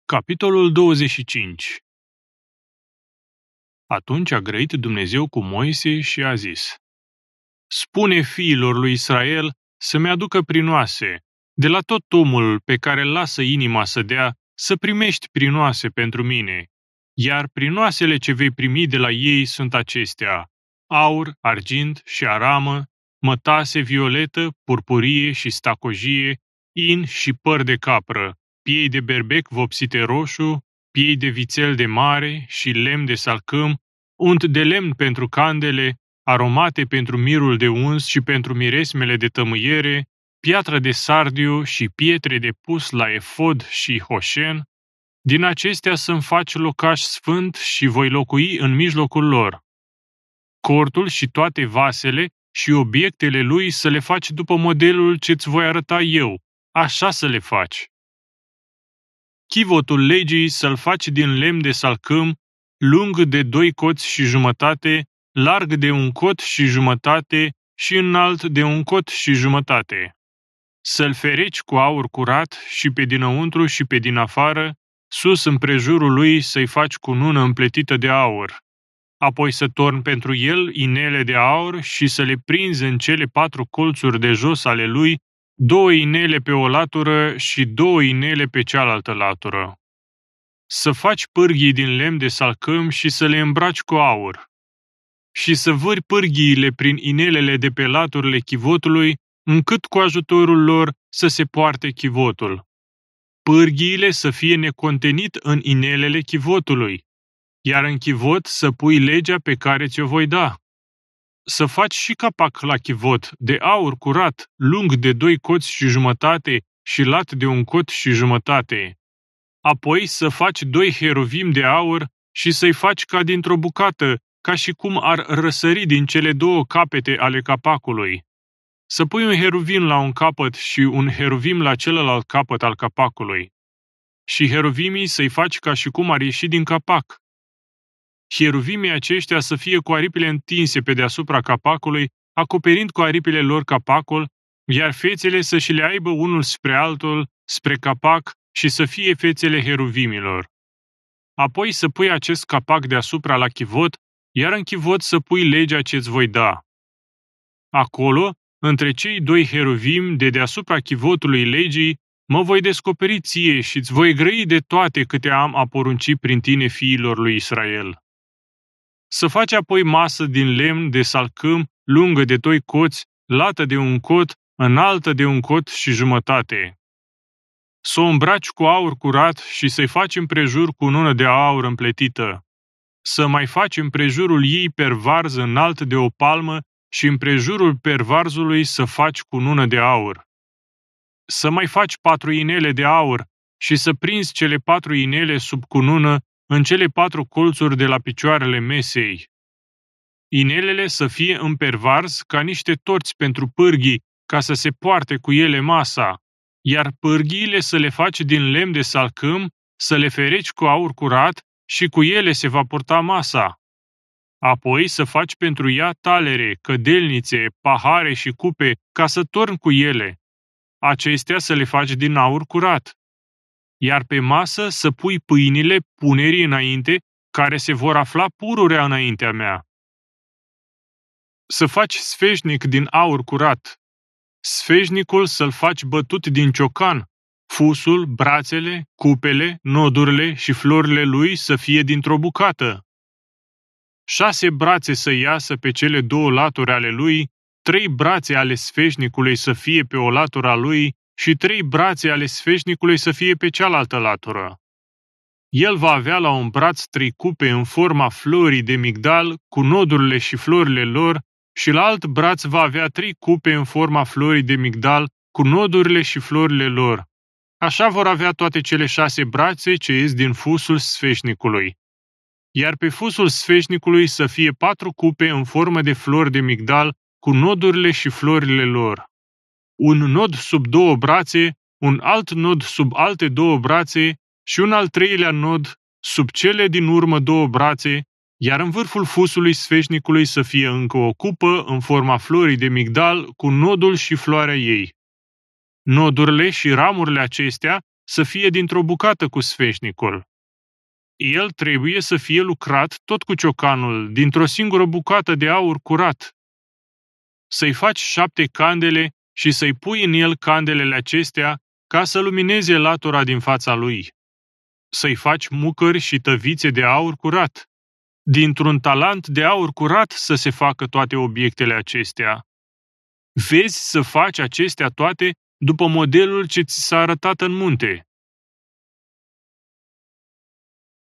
Capitolul 25. Atunci a grăit Dumnezeu cu Moise și a zis: Spune fiilor lui Israel să-mi aducă prinoase, de la tot omul pe care îl lasă inima să dea, să primești prinoase pentru mine, iar prinoasele ce vei primi de la ei sunt acestea: aur, argint și aramă, mătase violetă, purpurie și stacojie, in și păr de capră, piei de berbec vopsite roșu, piei de vițel de mare și lemn de salcâm, unt de lemn pentru candele, aromate pentru mirul de uns și pentru miresmele de tămâiere, piatră de sardiu și pietre de pus la efod și hoșen. Din acestea să-mi faci locaș sfânt și voi locui în mijlocul lor. Cortul și toate vasele și obiectele lui să le faci după modelul ce-ți voi arăta eu, așa să le faci. Chivotul legii să-l faci din lemn de salcâm, lung de 2 coți și jumătate, larg de 1 cot și jumătate și înalt de 1 cot și jumătate. Să-l fereci cu aur curat și pe dinăuntru și pe din afară, sus împrejurul lui să-i faci cunună împletită de aur. Apoi să torni pentru el inele de aur și să le prinzi în cele 4 colțuri de jos ale lui, 2 inele pe o latură și 2 inele pe cealaltă latură. Să faci pârghii din lemn de salcâm și să le îmbraci cu aur. Și să vâri pârghiile prin inelele de pe laturile chivotului, încât cu ajutorul lor să se poarte chivotul. Pârghiile să fie necontenit în inelele chivotului, iar în chivot să pui legea pe care ți-o voi da. Să faci și capac la chivot, de aur curat, lung de 2 coți și jumătate și lat de 1 cot și jumătate. Apoi să faci 2 heruvim de aur și să-i faci ca dintr-o bucată, ca și cum ar răsări din cele 2 capete ale capacului. Să pui un heruvim la un capăt și un heruvim la celălalt capăt al capacului. Și heruvimii să-i faci ca și cum ar ieși din capac. Heruvimii aceștia să fie cu aripile întinse pe deasupra capacului, acoperind cu aripile lor capacul, iar fețele să și le aibă unul spre altul, spre capac, și să fie fețele heruvimilor. Apoi să pui acest capac deasupra la chivot, iar în chivot să pui legea ce-ți voi da. Acolo, între cei 2 heruvim de deasupra chivotului legii, mă voi descoperi ție și îți voi grăi de toate câte am a porunci prin tine fiilor lui Israel. Să faci apoi masă din lemn de salcâm, lungă de 2 coți, lată de 1 cot, înaltă de 1 cot și jumătate. Să o îmbraci cu aur curat și să-i faci împrejur cunună de aur împletită. Să mai faci împrejurul ei pervarz înalt de 1 palmă și împrejurul pervarzului să faci cunună de aur. Să mai faci 4 inele de aur și să prinzi cele 4 inele sub cunună în cele 4 colțuri de la picioarele mesei. Inelele să fie în pervarz ca niște torți pentru pârghii, ca să se poarte cu ele masa, iar pârghiile să le faci din lemn de salcâm, să le fereci cu aur curat și cu ele se va purta masa. Apoi să faci pentru ea talere, cădelnițe, pahare și cupe, ca să torni cu ele. Acestea să le faci din aur curat. Iar pe masă să pui pâinile punerii înainte, care se vor afla pururea înaintea mea. Să faci sfeșnic din aur curat. Sfeșnicul să-l faci bătut din ciocan, fusul, brațele, cupele, nodurile și florile lui să fie dintr-o bucată. 6 brațe să iasă pe cele 2 laturi ale lui, 3 brațe ale sfeșnicului să fie pe o latură a lui și 3 brațe ale sfeșnicului să fie pe cealaltă latură. El va avea la un braț 3 cupe în forma florii de migdal, cu nodurile și florile lor, și la alt braț va avea 3 cupe în forma florii de migdal, cu nodurile și florile lor. Așa vor avea toate cele 6 brațe ce ies din fusul sfeșnicului. Iar pe fusul sfeșnicului să fie 4 cupe în formă de flori de migdal, cu nodurile și florile lor. Un nod sub 2 brațe, un alt nod sub alte 2 brațe și un al 3-lea nod sub cele din urmă 2 brațe, iar în vârful fusului sfeșnicului să fie încă o cupă în forma florii de migdal cu nodul și floarea ei. Nodurile și ramurile acestea să fie dintr-o bucată cu sfeșnicul. El trebuie să fie lucrat tot cu ciocanul, dintr-o singură bucată de aur curat. Să-i faci 7 candele și să-i pui în el candelele acestea ca să lumineze latura din fața lui. Să-i faci mucări și tăvițe de aur curat. Dintr-un talent de aur curat să se facă toate obiectele acestea. Vezi să faci acestea toate după modelul ce ți s-a arătat în munte.